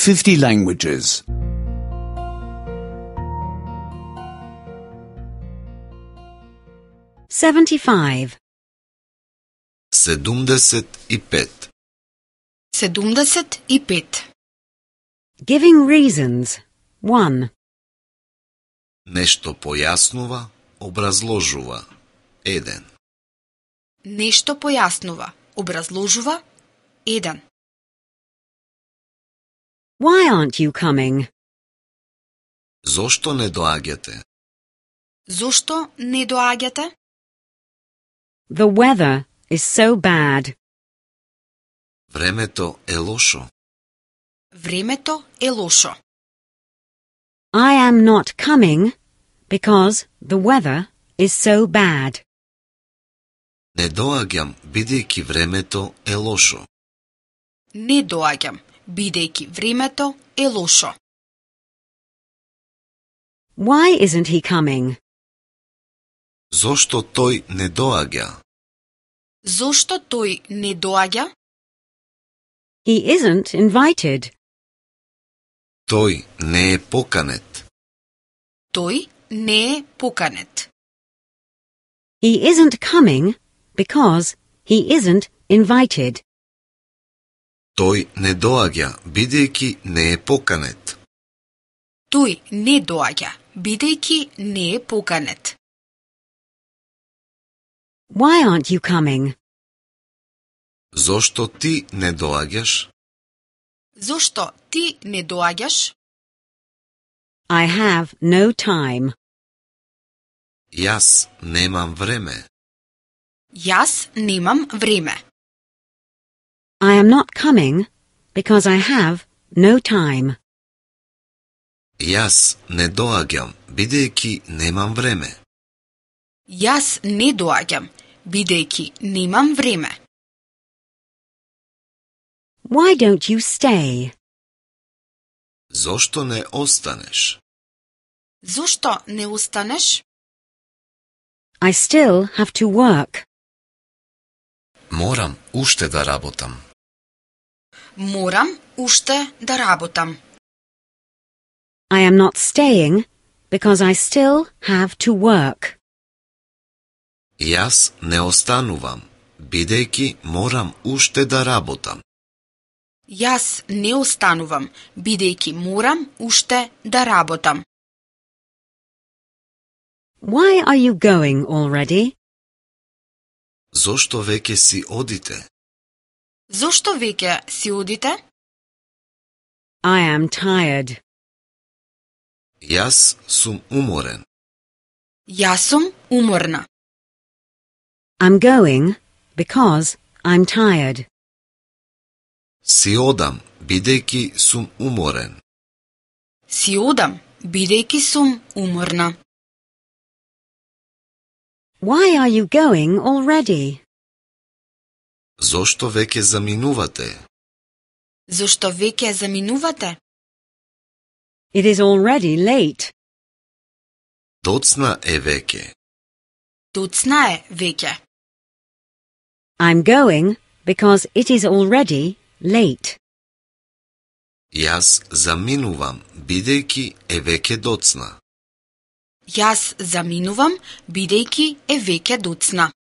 50 languages. 75. 75. 75. Giving reasons. 1. Нешто појаснува, образложува. 1. Нешто појаснува, образложува. 1. Why aren't you coming? Зошто не доаѓате? Зошто не доаѓате? The weather is so bad. Времето е лошо. Времето е лошо. I am not coming because the weather is so bad. Не доаѓам бидејќи времето е лошо. Не доаѓам, бидејќи времето е лошо. Why isn't he coming? Зошто тој не доаѓа? Зошто тој не доаѓа? He isn't invited. Тој не е поканет. Тој не е поканет. He isn't coming because he isn't invited. Тој не доаѓа бидејќи не е поканет. Тој не доаѓа, бидејќи не е поканет. Why aren't you coming? Зошто ти не доаѓаш? Зошто ти не доаѓаш? I have no time. Јас немам време. Јас немам време. I am not coming because I have no time. Јас не доаѓам бидејќи немам време. Јас не доаѓам, бидејќи немам време. Why don't you stay? Зошто не останеш? Зошто не останеш? I still have to work. Морам уште да работам. Морам уште да работам. I am not staying because I still have to work. Јас не останувам, бидејќи морам уште да работам. Јас не останувам, бидејќи морам уште да работам. Why are you going already? Зошто веќе си одите? Зошто веќе си одите? I am tired. Јас сум уморен. Јас сум уморна. I'm going because I'm tired. Си одам, бидејќи сум уморен. Си одам, бидејќи сум уморна. Why are you going already? Зошто веќе заминувате? Зошто веќе заминувате? It is already late. Доцна е веќе. Доцна е веќе. I'm going because it is already late. Јас заминувам, бидејќи е веќе доцна. Јас заминувам, бидејќи е веќе доцна.